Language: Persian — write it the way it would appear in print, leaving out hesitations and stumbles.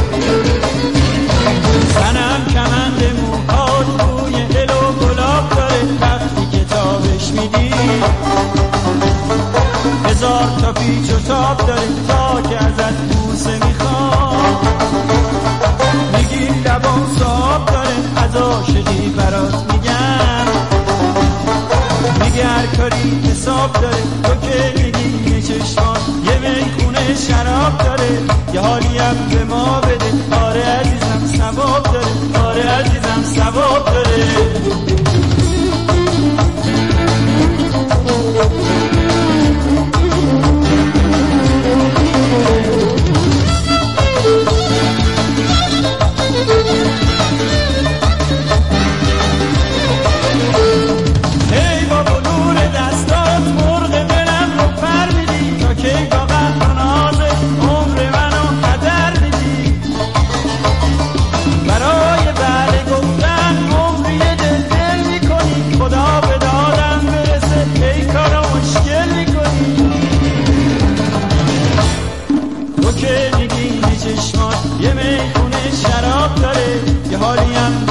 زنم کمند موهاش بوی دل و گلاب داره، وقتی که تابش میدی هزار تا پیچ و تاب داره، تا که ازت بوسه میخوام میگی لبان صاحب داره، از عاشقی برات میگم میگه هر کاری حساب داره. تو که میگی یه چشمان یه میخونه شراب داره، یه حالی هم به ما بده. آره عزیزم ثواب داره، آره عزیزم ثواب داره. یه میخونه شراب داره، یه حالی هم